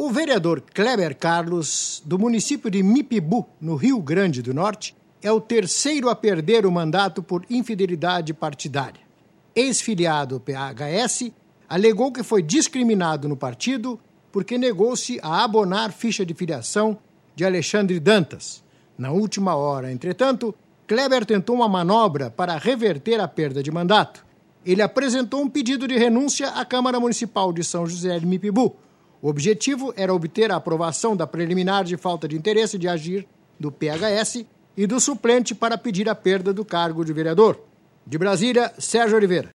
O vereador Kleber Carlos, do município de Mipibu, no Rio Grande do Norte, é o terceiro a perder o mandato por infidelidade partidária. Ex-filiado ao PHS, alegou que foi discriminado no partido porque negou-se a abonar ficha de filiação de Alexandre Dantas. Na última hora, entretanto, Kleber tentou uma manobra para reverter a perda de mandato. Ele apresentou um pedido de renúncia à Câmara Municipal de São José de Mipibu. O objetivo era obter a aprovação da preliminar de falta de interesse de agir do PHS e do suplente para pedir a perda do cargo de vereador. De Brasília, Sérgio Oliveira.